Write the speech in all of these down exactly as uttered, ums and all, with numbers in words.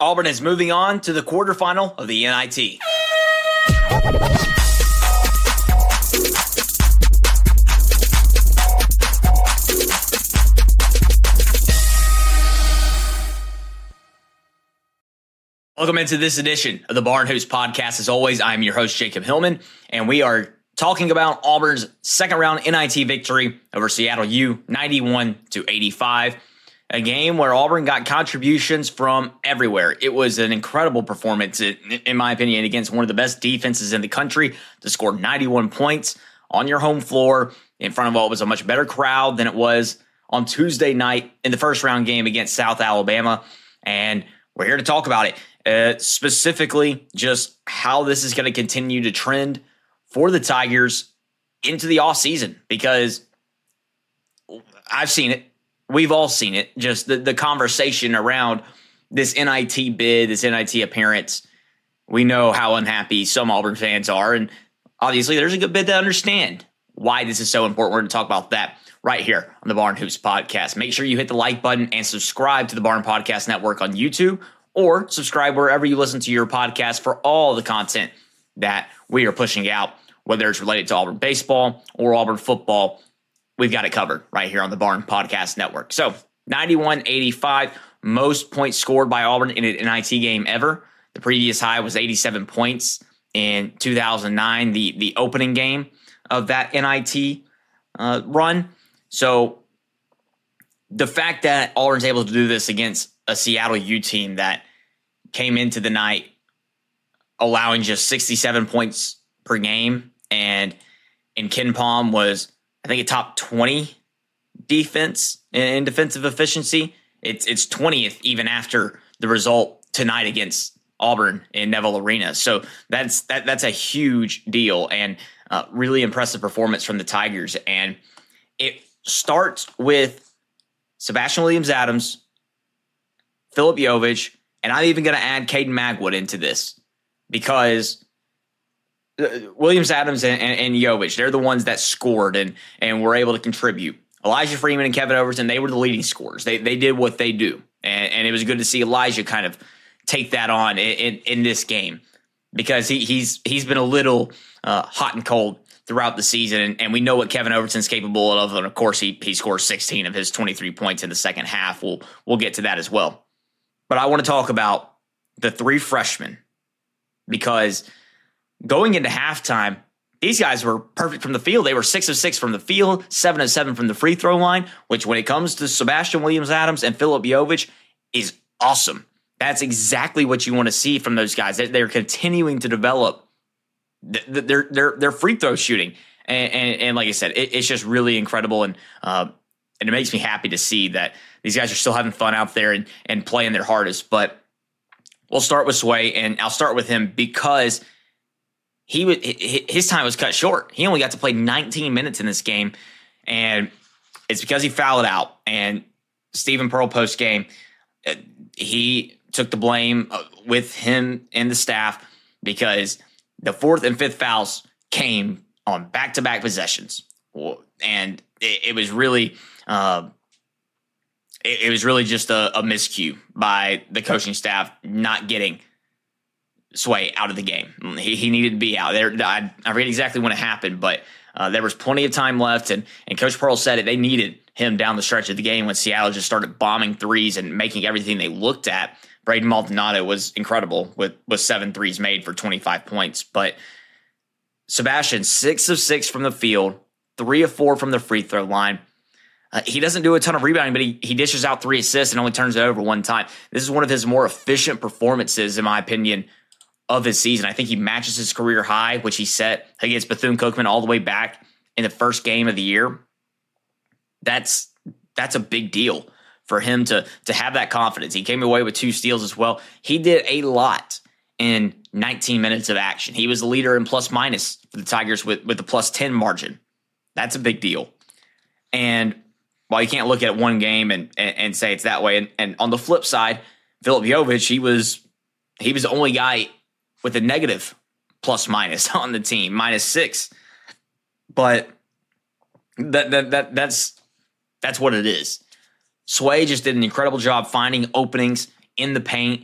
Auburn is moving on to the quarterfinal of the N I T. Welcome into this edition of the Barn Hoops Podcast. As always, I'm your host, Jacob Hillman, and we are talking about Auburn's second round N I T victory over Seattle U, ninety-one to eighty-five. A game where Auburn got contributions from everywhere. It was an incredible performance, in my opinion, against one of the best defenses in the country to score ninety-one points on your home floor in front of what was a much better crowd than it was on Tuesday night in the first round game against South Alabama. And we're here to talk about it, uh, specifically just how this is going to continue to trend for the Tigers into the offseason, because I've seen it. We've all seen it, just the, the conversation around this N I T bid, this N I T appearance. We know how unhappy some Auburn fans are, and obviously there's a good bit to understand why this is so important. We're going to talk about that right here on the Barn Hoops Podcast. Make sure you hit the like button and subscribe to the Barn Podcast Network on YouTube, or subscribe wherever you listen to your podcast for all the content that we are pushing out, whether it's related to Auburn baseball or Auburn football. We've got it covered right here on the Barn Podcast Network. So ninety-one eighty-five, most points scored by Auburn in an N I T game ever. The previous high was eighty-seven points in two thousand nine, the, the opening game of that N I T uh, run. So the fact that Auburn's able to do this against a Seattle U team that came into the night allowing just sixty-seven points per game, and in KenPom was, I think, a top twenty defense in defensive efficiency. It's it's twentieth even after the result tonight against Auburn in Neville Arena. So that's that that's a huge deal, and uh, really impressive performance from the Tigers. And it starts with Sebastian Williams-Adams, Filip Jovic, and I'm even going to add Caden Magwood into this, because Williams-Adams and, and, and Jovic, they're the ones that scored and, and were able to contribute. Elijah Freeman and Kevin Overton, they were the leading scorers. They they did what they do. And, and it was good to see Elijah kind of take that on in, in, in this game, because he, he's he's been a little uh, hot and cold throughout the season. And, and we know what Kevin Overton's capable of. And, of course, he, he scores sixteen of his twenty-three points in the second half. We'll, we'll get to that as well. But I want to talk about the three freshmen, because going into halftime, these guys were perfect from the field. They were six of six from the field, seven of seven from the free throw line, which when it comes to Sebastian Williams-Adams and Filip Jovic is awesome. That's exactly what you want to see from those guys. They're continuing to develop their their their free throw shooting, and, and, and like I said, it, it's just really incredible, and uh, and it makes me happy to see that these guys are still having fun out there and and playing their hardest. But we'll start with Sway, and I'll start with him because He was, his time was cut short. He only got to play nineteen minutes in this game, and it's because he fouled out. And Stephen Pearl post game, he took the blame with him and the staff, because the fourth and fifth fouls came on back to back possessions, and it, it was really, uh, it, it was really just a, a miscue by the coaching staff not getting Sway out of the game. He, he needed to be out there. I, I forget exactly when it happened, but uh, there was plenty of time left, and and Coach Pearl said it. They needed him down the stretch of the game when Seattle just started bombing threes and making everything they looked at. Braden Maldonado was incredible with with seven threes made for twenty-five points. But Sebastian, six of six from the field, three of four from the free throw line. Uh, he doesn't do a ton of rebounding, but he, he dishes out three assists and only turns it over one time. This is one of his more efficient performances, in my opinion, of his season. I think he matches his career high, which he set against Bethune-Cookman all the way back in the first game of the year. That's that's a big deal for him to, to have that confidence. He came away with two steals as well. He did a lot in nineteen minutes of action. He was the leader in plus minus for the Tigers with, with the plus ten margin. That's a big deal. And while you can't look at one game and, and, and say it's that way, and, and on the flip side, Filip Jovic, he was he was the only guy with a negative plus minus on the team, minus six. But that that that that's that's what it is. Sway just did an incredible job finding openings in the paint,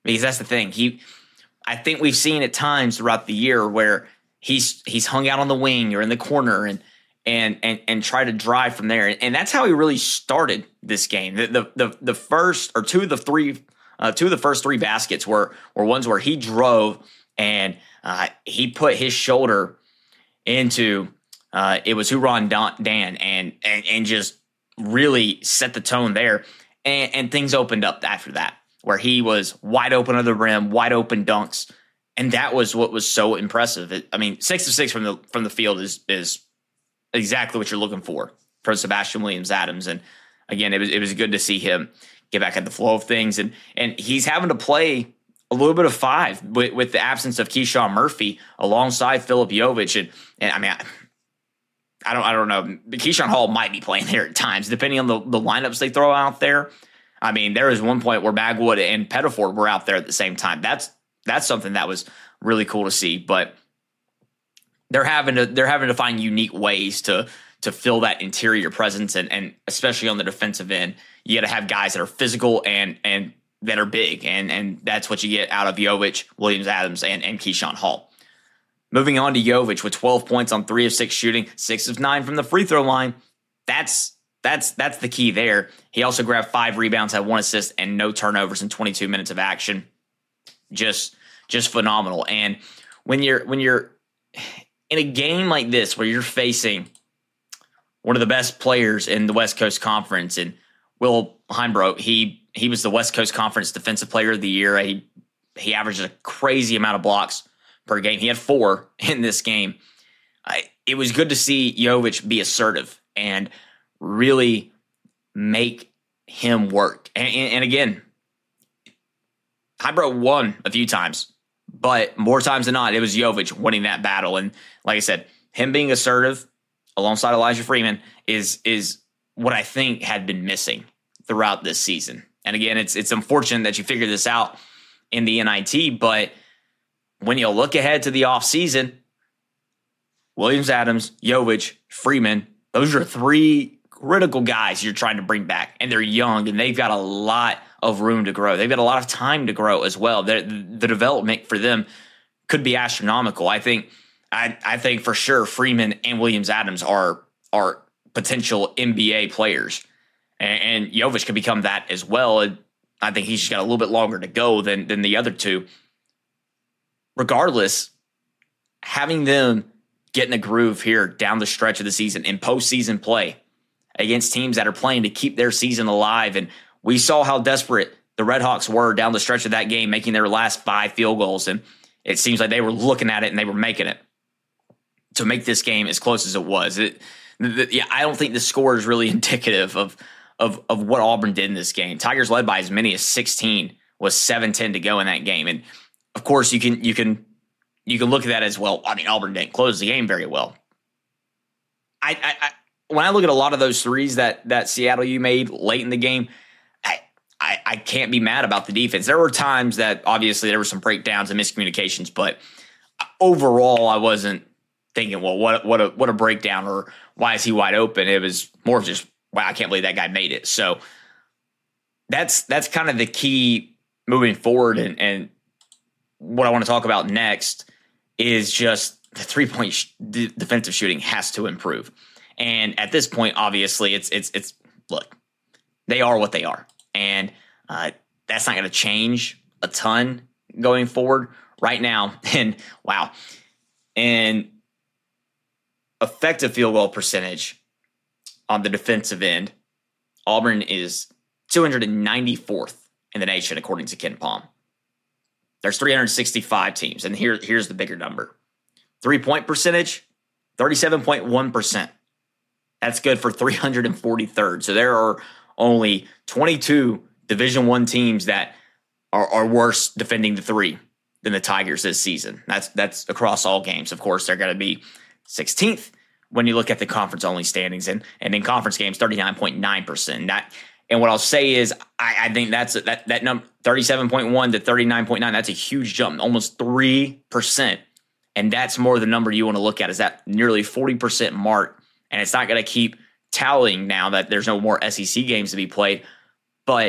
because that's the thing. He, I think we've seen at times throughout the year where he's he's hung out on the wing or in the corner and and and and try to drive from there. And that's how he really started this game. The the the, the first or two of the three uh, two of the first three baskets were were ones where he drove and uh, he put his shoulder into uh, it was Huron Dan and and and just really set the tone there. And, and things opened up after that, where he was wide open of the rim, wide open dunks, and that was what was so impressive. It, I mean, six of six from the from the field is is exactly what you're looking for for Sebastian Williams-Adams. And again, it was it was good to see him get back at the flow of things, and and he's having to play a little bit of five with, with the absence of Keyshawn Murphy alongside Filip Jovic, and and I mean. I, I don't I don't know. Keyshawn Hall might be playing there at times, depending on the, the lineups they throw out there. I mean, there was one point where Magwood and Pettiford were out there at the same time. That's that's something that was really cool to see. But they're having to they're having to find unique ways to to fill that interior presence, and and especially on the defensive end, you got to have guys that are physical and and that are big, and and that's what you get out of Jovic, Williams-Adams, and and Keyshawn Hall. Moving on to Jovic with twelve points on three of six shooting, six of nine from the free throw line. That's that's that's the key there. He also grabbed five rebounds, had one assist, and no turnovers in twenty-two minutes of action. Just just phenomenal. And when you're when you're in a game like this where you're facing one of the best players in the West Coast Conference, and Will Heimbroek, he he was the West Coast Conference Defensive Player of the Year. He he averaged a crazy amount of blocks per game. He had four in this game. I, it was good to see Jovic be assertive and really make him work. And, and, and again, Heimbroek won a few times, but more times than not, it was Jovic winning that battle. And like I said, him being assertive alongside Elijah Freeman is is what I think had been missing throughout this season. And again, it's it's unfortunate that you figured this out in the N I T, but when you look ahead to the offseason, Williams-Adams, Jovic, Freeman, those are three critical guys you're trying to bring back. And they're young, and they've got a lot of room to grow. They've got a lot of time to grow as well. The, the development for them could be astronomical. I think I, I think for sure Freeman and Williams-Adams are, are potential N B A players. And, and Jovic could become that as well. And I think he's just got a little bit longer to go than, than the other two. Regardless, having them get in a groove here down the stretch of the season in postseason play against teams that are playing to keep their season alive. And we saw how desperate the Redhawks were down the stretch of that game, making their last five field goals. And it seems like they were looking at it and they were making it to make this game as close as it was. It, the, yeah, I don't think the score is really indicative of, of, of what Auburn did in this game. Tigers led by as many as sixteen, was seven ten to go in that game. And of course, you can you can you can look at that as well. I mean, Auburn didn't close the game very well. I, I, I when I look at a lot of those threes that that Seattle U made late in the game, I, I I can't be mad about the defense. There were times that obviously there were some breakdowns and miscommunications, but overall, I wasn't thinking, well, what what a what a breakdown, or why is he wide open? It was more of just, wow, I can't believe that guy made it. So that's that's kind of the key moving forward, and and. What I want to talk about next is just the three-point sh- d- defensive shooting has to improve. And at this point, obviously, it's it's it's look, they are what they are, and uh, that's not going to change a ton going forward right now. And wow, and effective field goal percentage on the defensive end, Auburn is two hundred ninety-fourth in the nation according to Ken Palm. There's three hundred sixty-five teams, and here, here's the bigger number. Three-point percentage, thirty-seven point one percent. That's good for three hundred forty-third. So there are only twenty-two Division I teams that are, are worse defending the three than the Tigers this season. That's that's across all games. Of course, they're going to be sixteenth when you look at the conference-only standings, and, and in conference games, thirty-nine point nine percent. That And what I'll say is, I, I think that's a, that that number, thirty-seven point one to thirty-nine point nine. That's a huge jump, almost three percent, and that's more the number you want to look at, is that nearly forty percent mark. And it's not going to keep tallying now that there's no more S E C games to be played, but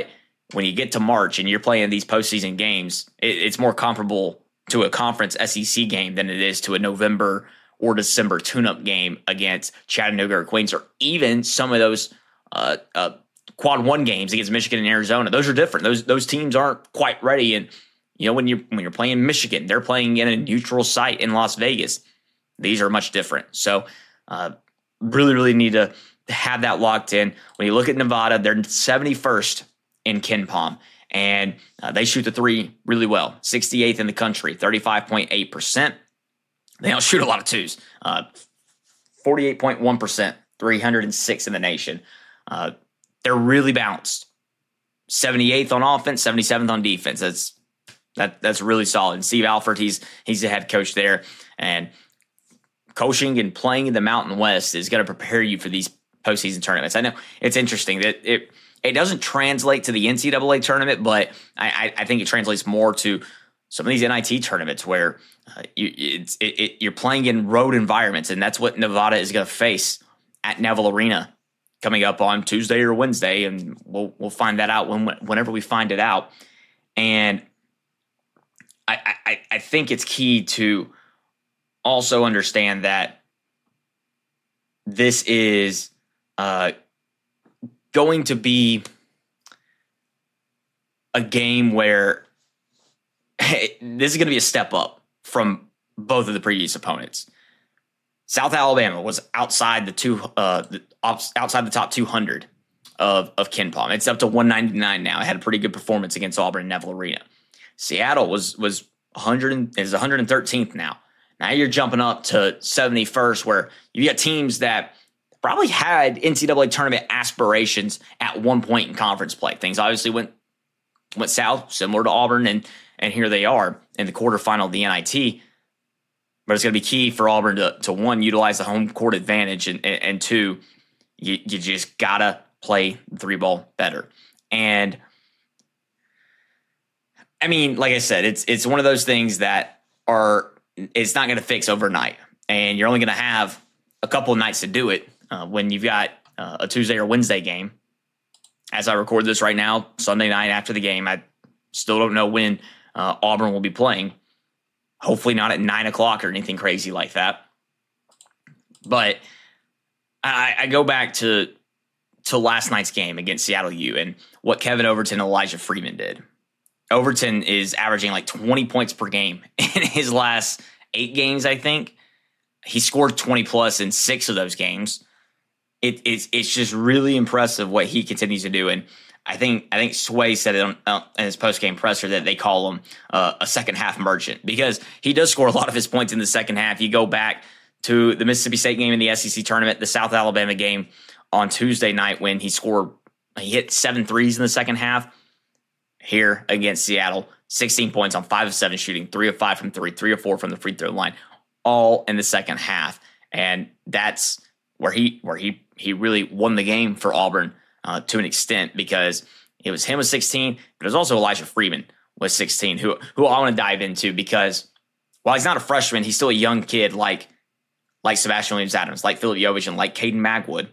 when you get to March and you're playing these postseason games, it, it's more comparable to a conference S E C game than it is to a November or December tune-up game against Chattanooga or Queens, or even some of those uh, uh, quad one games against Michigan and Arizona. Those are different. Those those teams aren't quite ready. And you know, when you're when you're playing Michigan, they're playing in a neutral site in Las Vegas. These are much different. So uh, really, really need to have that locked in. When you look at Nevada, they're seventy-first in KenPom, and uh, they shoot the three really well. sixty-eighth in the country, thirty-five point eight percent. They don't shoot a lot of twos. Uh, forty-eight point one percent, three hundred six in the nation. Uh, they're really balanced. seventy-eighth on offense, seventy-seventh on defense. That's that that's really solid. And Steve Alford, he's he's the head coach there, and coaching and playing in the Mountain West is going to prepare you for these postseason tournaments. I know it's interesting that it it doesn't translate to the N C double A tournament, but I, I think it translates more to some of these N I T tournaments where uh, you, it's, it, it, you're playing in road environments, and that's what Nevada is going to face at Neville Arena coming up on Tuesday or Wednesday, and we'll we'll find that out when whenever we find it out. And I I, I think it's key to also understand that this is uh, going to be a game where this is going to be a step up from both of the previous opponents. South Alabama was outside the two, uh, the, outside the top two hundred of of KenPom. It's up to one ninety-nine now. It had a pretty good performance against Auburn and Neville Arena. Seattle was was one hundred is one hundred thirteenth now. Now you're jumping up to seventy-first, where you got teams that probably had N C double A tournament aspirations at one point in conference play. Things obviously went went south, similar to Auburn, and and here they are in the quarterfinal of the N I T. But it's going to be key for Auburn to, to one, utilize the home court advantage, and, and, and two, you, you just got to play the three ball better. And I mean, like I said, it's it's one of those things that are it's not going to fix overnight, and you're only going to have a couple of nights to do it uh, when you've got uh, a Tuesday or Wednesday game. As I record this right now, Sunday night after the game, I still don't know when uh, Auburn will be playing. Hopefully not at nine o'clock or anything crazy like that. But I, I go back to to last night's game against Seattle U and what Kevin Overton and Elijah Freeman did. Overton is averaging like twenty points per game in his last eight games, I think. He scored twenty plus in six of those games. It, it's it's just really impressive what he continues to do. And I think I think Sway said it on, uh, in his post-game presser that they call him uh, a second-half merchant, because he does score a lot of his points in the second half. You go back to the Mississippi State game in the S E C tournament, the South Alabama game on Tuesday night when he scored, he hit seven threes in the second half. Here against Seattle, sixteen points on five of seven shooting, three of five from three, three of four from the free throw line, all in the second half. And that's where he where he he really won the game for Auburn uh, to an extent, because it was him with sixteen, but it was also Elijah Freeman with sixteen, who who I want to dive into, because while he's not a freshman, he's still a young kid like like Sebastian Williams-Adams, like Philip Jovic, and like Caden Magwood.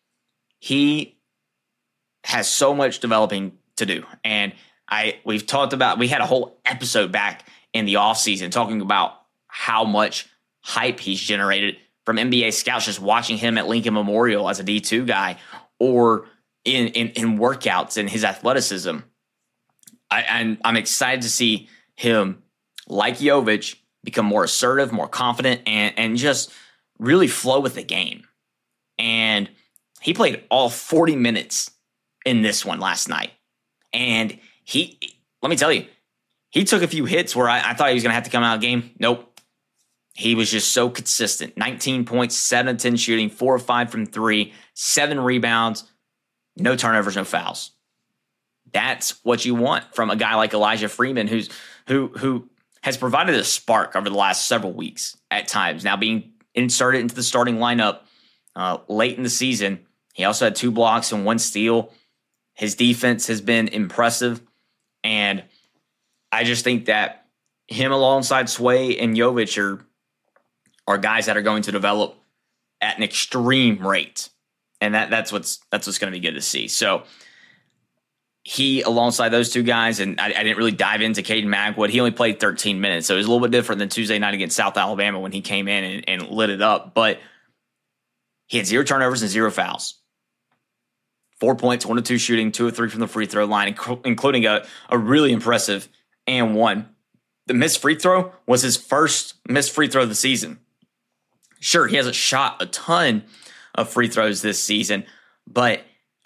He has so much developing to do. And I we've talked about, we had a whole episode back in the offseason talking about how much hype he's generated from N B A scouts just watching him at Lincoln Memorial as a D two guy, or in in, in workouts and his athleticism. I, and I'm excited to see him, like Jovic, become more assertive, more confident, and, and just really flow with the game. And he played all forty minutes in this one last night. And he, let me tell you, he took a few hits where I, I thought he was going to have to come out of the game. Nope. He was just so consistent. nineteen points, seven of ten shooting, four of five from three, seven rebounds, no turnovers, no fouls. That's what you want from a guy like Elijah Freeman, who's who who has provided a spark over the last several weeks at times. Now being inserted into the starting lineup uh, late in the season, he also had two blocks and one steal. His defense has been impressive, and I just think that him alongside Sway and Jovic are, are guys that are going to develop at an extreme rate, and that that's what's that's what's going to be good to see. So he, alongside those two guys, and I, I didn't really dive into Caden Magwood. He only played thirteen minutes, so it was a little bit different than Tuesday night against South Alabama when he came in and, and lit it up. But he had zero turnovers and zero fouls. Four points, one of two shooting, two of three from the free throw line, inc- including a, a really impressive and one. The missed free throw was his first missed free throw of the season. Sure, he hasn't shot a ton of free throws this season, but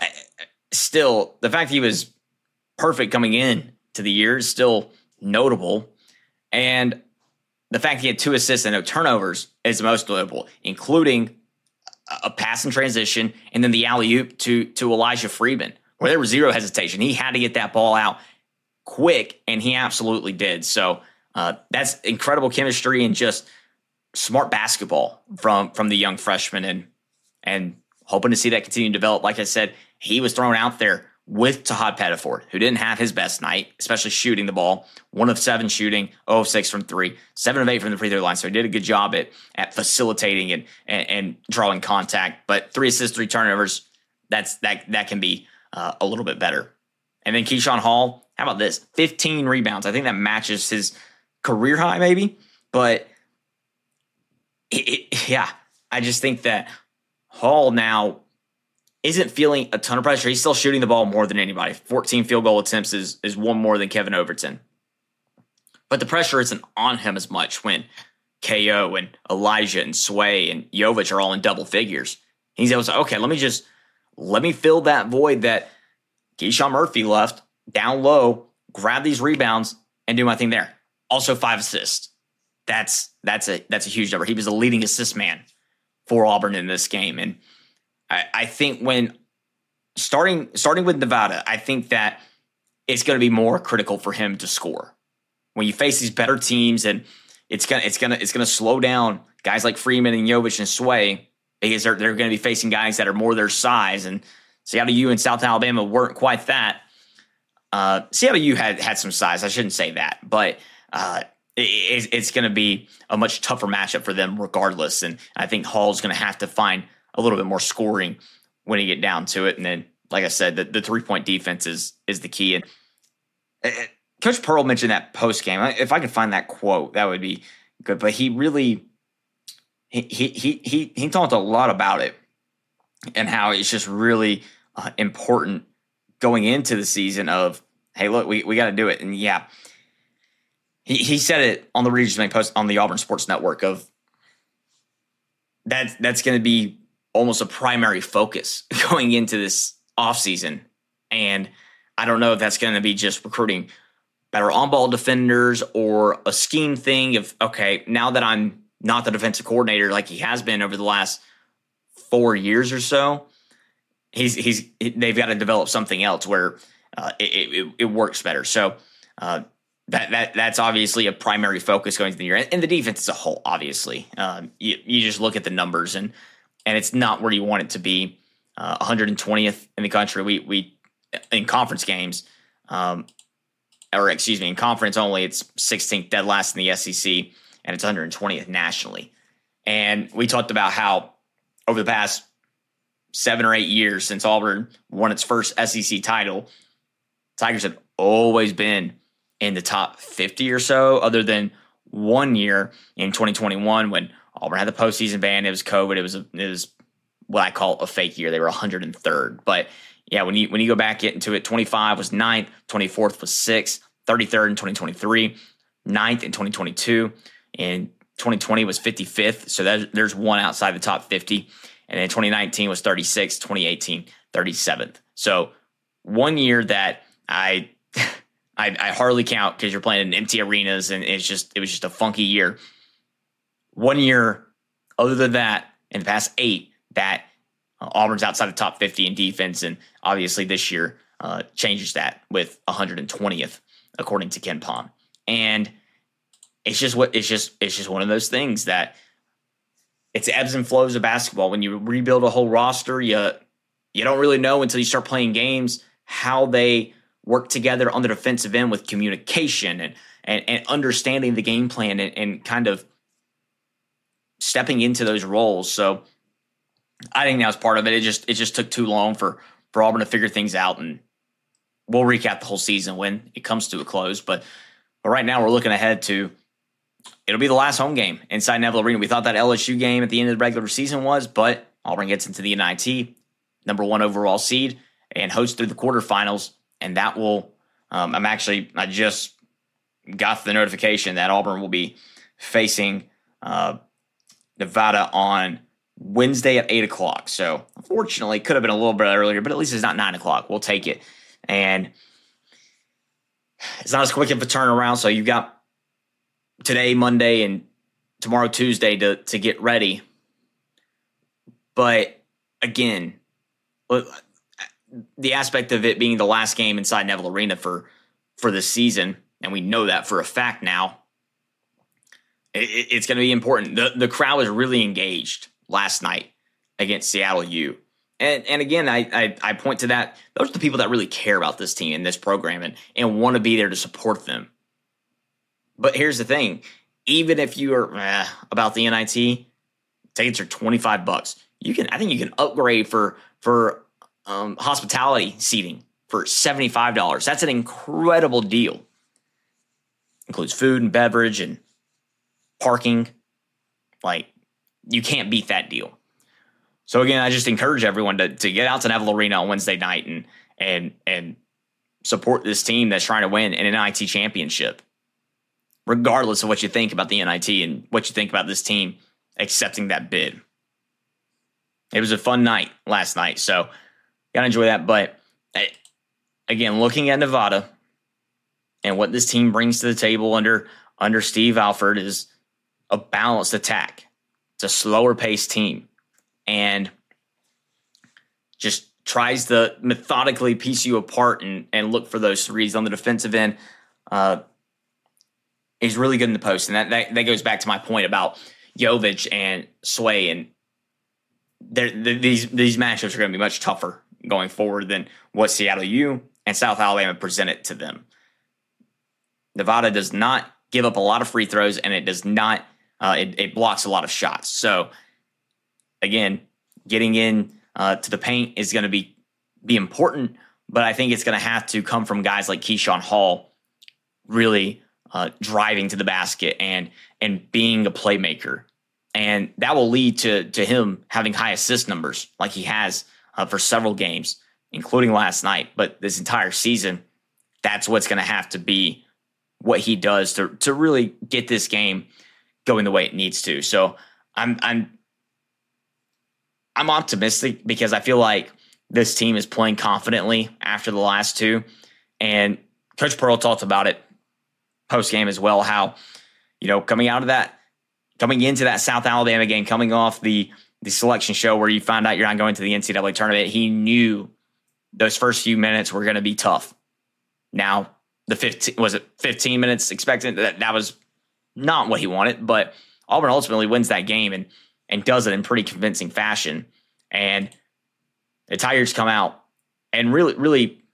still, the fact that he was perfect coming in to the year is still notable. And the fact he had two assists and no turnovers is most notable, including a pass in transition and then the alley-oop to, to Elijah Freeman, where there was zero hesitation. He had to get that ball out quick, and he absolutely did. So uh, that's incredible chemistry and just smart basketball from, from the young freshman, and and hoping to see that continue to develop. Like I said, he was thrown out there with Tahad Pettiford, who didn't have his best night, especially shooting the ball. One of seven shooting, zero of six from three, seven of eight from the free throw line. So he did a good job at at facilitating and and, and drawing contact. But three assists, three turnovers, that's that that can be uh, a little bit better. And then Keyshawn Hall, how about this? fifteen rebounds. I think that matches his career high, maybe. But it, it, yeah, I just think that Hall now isn't feeling a ton of pressure. He's still shooting the ball more than anybody. fourteen field goal attempts is, is one more than Kevin Overton. But the pressure isn't on him as much when K O and Elijah and Sway and Jovic are all in double figures. He's able to say, okay, let me just, let me fill that void that Keyshawn Murphy left down low, grab these rebounds, and do my thing there. Also five assists. That's that's a that's a huge number. He was the leading assist man for Auburn in this game. And I, I think when starting starting with Nevada, I think that it's going to be more critical for him to score. When you face these better teams, and it's gonna it's gonna it's gonna slow down guys like Freeman and Jovic and Sway, because they're they're going to be facing guys that are more their size. And Seattle U and South Alabama weren't quite that. Uh, Seattle U had had some size. I shouldn't say that, but uh, it, it's going to be a much tougher matchup for them regardless. And I think Hall's going to have to find a little bit more scoring when you get down to it. And then, like I said, the, the three-point defense is is the key. And uh, Coach Pearl mentioned that post-game. If I could find that quote, that would be good. But he really he he he he talked a lot about it and how it's just really uh, important going into the season of, hey, look, we, we got to do it. And yeah, he, he said it on the Regis Bank Post on the Auburn Sports Network of that that's going to be almost a primary focus going into this offseason. And I don't know if that's going to be just recruiting better on-ball defenders or a scheme thing of, okay, now that I'm not the defensive coordinator like he has been over the last four years or so, He's he's they've got to develop something else where uh, it, it it works better. So uh, that that that's obviously a primary focus going into the year, and the defense as a whole. Obviously, um, you you just look at the numbers, and and it's not where you want it to be. Uh, one hundred twentieth in the country. We we in conference games, um, or excuse me, in conference only, it's sixteenth, dead last in the S E C, and it's one hundred twentieth nationally. And we talked about how over the past seven or eight years since Auburn won its first S E C title, Tigers have always been in the top fifty or so, other than one year in twenty twenty-one when Auburn had the postseason ban. It was COVID. It was a, it was what I call a fake year. They were one hundred third. But yeah, when you when you go back into it, twenty-five was ninth, twenty-fourth was sixth, thirty-third in twenty twenty-three, ninth in twenty twenty-two, and twenty twenty was fifty-fifth. So that, there's one outside the top fifty. And then twenty nineteen was thirty-sixth, twenty eighteen, thirty-seventh. So one year that I I, I hardly count because you're playing in empty arenas and it's just it was just a funky year. One year, other than that, in the past eight, that uh, Auburn's outside the top fifty in defense, and obviously this year uh, changes that with one hundred twentieth according to Ken Pom. And it's just what it's just it's just one of those things that. It's ebbs and flows of basketball. When you rebuild a whole roster, you you don't really know until you start playing games how they work together on the defensive end with communication and and, and understanding the game plan and, and kind of stepping into those roles. So I think that was part of it. It just it just took too long for, for Auburn to figure things out. And we'll recap the whole season when it comes to a close. But, but right now we're looking ahead to, it'll be the last home game inside Neville Arena. We thought that L S U game at the end of the regular season was, but Auburn gets into the N I T, number one overall seed, and hosts through the quarterfinals. And that will, um, I'm actually, I just got the notification that Auburn will be facing uh, Nevada on Wednesday at eight o'clock. So unfortunately, it could have been a little bit earlier, but at least it's not nine o'clock. We'll take it. And it's not as quick of a turnaround. So you've got today, Monday, and tomorrow, Tuesday, to, to get ready. But again, the aspect of it being the last game inside Neville Arena for, for the season, and we know that for a fact now, it, it's going to be important. The, the crowd was really engaged last night against Seattle U. And and again, I, I I point to that. Those are the people that really care about this team and this program and, and want to be there to support them. But here's the thing. Even if you are eh, about the N I T, tickets are twenty-five bucks. You can I think you can upgrade for for um, hospitality seating for seventy-five dollars. That's an incredible deal. Includes food and beverage and parking. Like, you can't beat that deal. So again, I just encourage everyone to, to get out to Neville Arena on Wednesday night and and and support this team that's trying to win an N I T championship, regardless of what you think about the N I T and what you think about this team accepting that bid. It was a fun night last night, so gotta enjoy that. But again, looking at Nevada and what this team brings to the table under under Steve Alford is a balanced attack. It's a slower paced team. And just tries to methodically piece you apart and, and look for those threes on the defensive end. Uh, is really good in the post. And that, that, that goes back to my point about Jovic and Sway. And the, these, these matchups are going to be much tougher going forward than what Seattle U and South Alabama presented to them. Nevada does not give up a lot of free throws, and it does not, uh, it, it blocks a lot of shots. So, again, getting in uh, to the paint is going to be be important, but I think it's going to have to come from guys like Keyshawn Hall really uh, driving to the basket and and being a playmaker. And that will lead to, to him having high assist numbers like he has uh, for several games, including last night. But this entire season, that's what's going to have to be what he does to, to really get this game going the way it needs to. So I'm I'm I'm optimistic because I feel like this team is playing confidently after the last two. And Coach Pearl talked about it post-game as well, how, you know, coming out of that, coming into that South Alabama game, coming off the, the selection show where you find out you're not going to the N C double A tournament, he knew those first few minutes were going to be tough. Now, the fifteen, was it fifteen minutes expected? That, that was not what he wanted, but Auburn ultimately wins that game and and does it in pretty convincing fashion. And the Tigers come out and really, really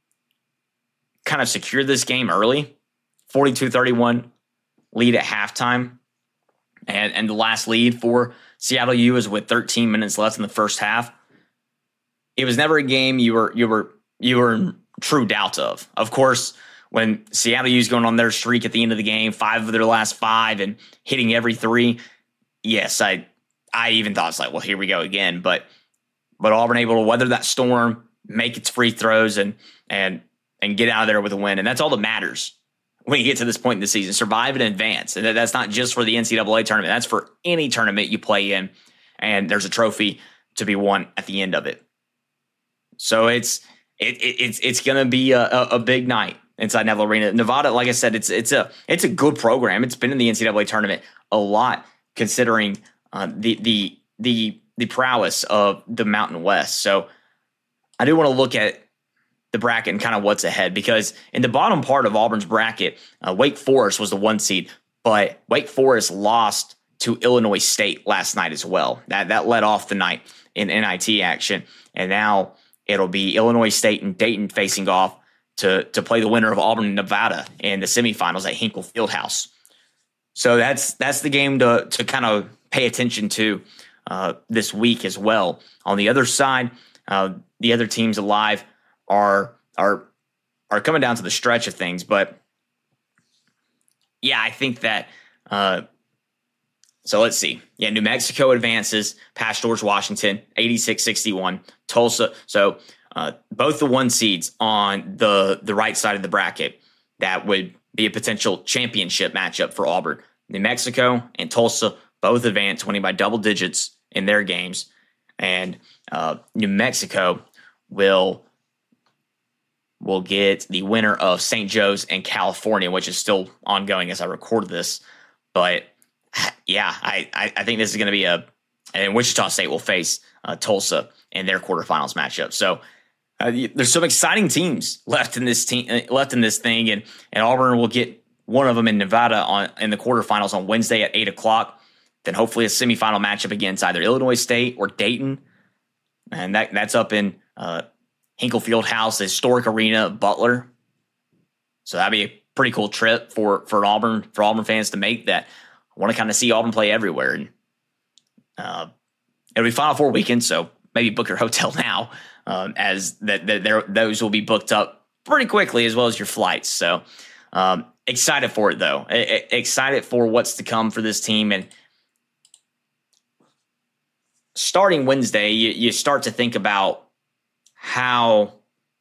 kind of secure this game early. forty-two thirty-one lead at halftime. And, and the last lead for Seattle U is with thirteen minutes left in the first half. It was never a game you were you were you were in true doubt of. Of course, when Seattle U is going on their streak at the end of the game, five of their last five and hitting every three, yes, I I even thought it's like, well, here we go again. But but Auburn able to weather that storm, make its free throws, and and and get out of there with a win. And that's all that matters when you get to this point in the season. Survive and advance. And that's not just for the N C double A tournament. That's for any tournament you play in. And there's a trophy to be won at the end of it. So it's it, it it's it's going to be a, a, a big night inside Neville Arena. Nevada, like I said, it's it's a it's a good program. It's been in the N C double A tournament a lot, considering Uh, the the the the prowess of the Mountain West. So I do want to look at the bracket and kind of what's ahead, because in the bottom part of Auburn's bracket, uh, Wake Forest was the one seed, but Wake Forest lost to Illinois State last night as well. That that led off the night in N I T action, and now it'll be Illinois State and Dayton facing off to to play the winner of Auburn and Nevada in the semifinals at Hinkle Fieldhouse. So that's that's the game to to kind of pay attention to uh, this week as well. On the other side, uh, the other teams alive are are are coming down to the stretch of things. But yeah, I think that. Uh, so let's see. Yeah, New Mexico advances past George Washington, eighty-six sixty-one. Tulsa. So uh, both the one seeds on the the right side of the bracket. That would be a potential championship matchup for Auburn. New Mexico and Tulsa both advance, winning by double digits in their games. And uh, New Mexico will will get the winner of Saint Joe's and California, which is still ongoing as I record this. But yeah, I, I, I think this is going to be a – and Wichita State will face uh, Tulsa in their quarterfinals matchup. So uh, there's some exciting teams left in this team, left in this thing, and, and Auburn will get one of them in Nevada on in the quarterfinals on Wednesday at eight o'clock. Then hopefully a semifinal matchup against either Illinois State or Dayton. And that that's up in uh, Hinkle Fieldhouse, the historic arena of Butler. So that'd be a pretty cool trip for, for Auburn, for Auburn fans to make that. I want to kind of see Auburn play everywhere. And uh, it'll be Final Four weekend, so maybe book your hotel now, um, as that, that those will be booked up pretty quickly, as well as your flights. So um, excited for it, though. I, I, excited for what's to come for this team. And starting Wednesday, you, you start to think about how,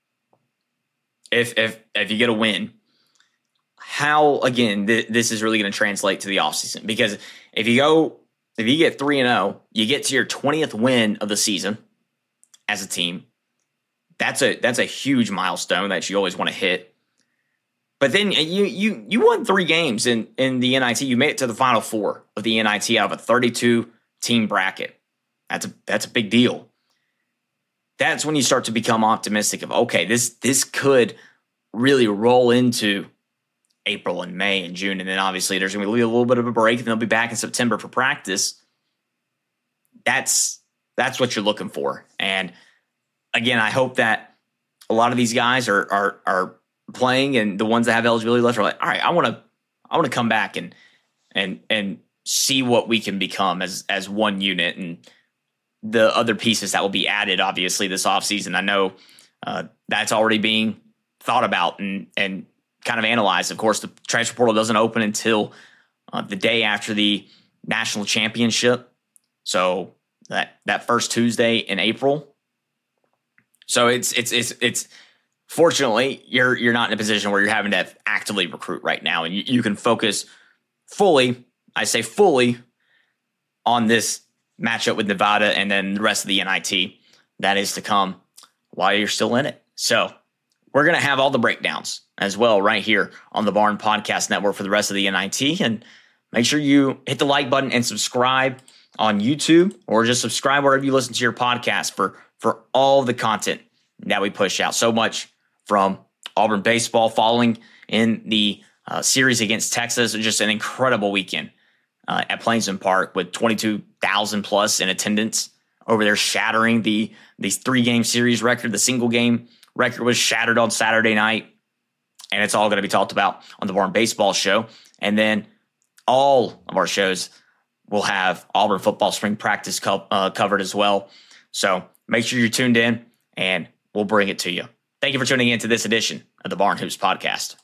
if if if you get a win, how, again, th- this is really going to translate to the offseason. Because if you go, if you get three and oh, you get to your twentieth win of the season as a team. That's a that's a huge milestone that you always want to hit. But then you you you won three games in, in the N I T. You made it to the Final Four of the N I T out of a thirty-two team bracket. That's a that's a big deal. That's when you start to become optimistic of, okay, this this could really roll into April and May and June. And then obviously there's going to be a little bit of a break, and they'll be back in September for practice. That's that's what you're looking for. And again, I hope that a lot of these guys are are are playing, and the ones that have eligibility left are like, all right, I want to I want to come back and and and see what we can become as as one unit, and the other pieces that will be added, obviously, this offseason. I know uh, that's already being thought about and and kind of analyzed. Of course, the transfer portal doesn't open until uh, the day after the national championship. So that that first Tuesday in April. So it's it's it's it's fortunately you're you're not in a position where you're having to actively recruit right now, and you, you can focus fully. I say fully on this matchup with Nevada, and then the rest of the N I T that is to come while you're still in it. So we're going to have all the breakdowns as well right here on the Barn Podcast Network for the rest of the N I T. And make sure you hit the like button and subscribe on YouTube, or just subscribe wherever you listen to your podcast for, for all the content that we push out. So much from Auburn baseball following in the uh, series against Texas. Just an incredible weekend uh, at Plainsman Park with twenty-two thousand plus in attendance over there, shattering the, the three-game series record. The single-game record was shattered on Saturday night, and it's all going to be talked about on the Barn Baseball Show. And then all of our shows will have Auburn football spring practice co- uh, covered as well. So make sure you're tuned in, and we'll bring it to you. Thank you for tuning in to this edition of the Barn Hoops Podcast.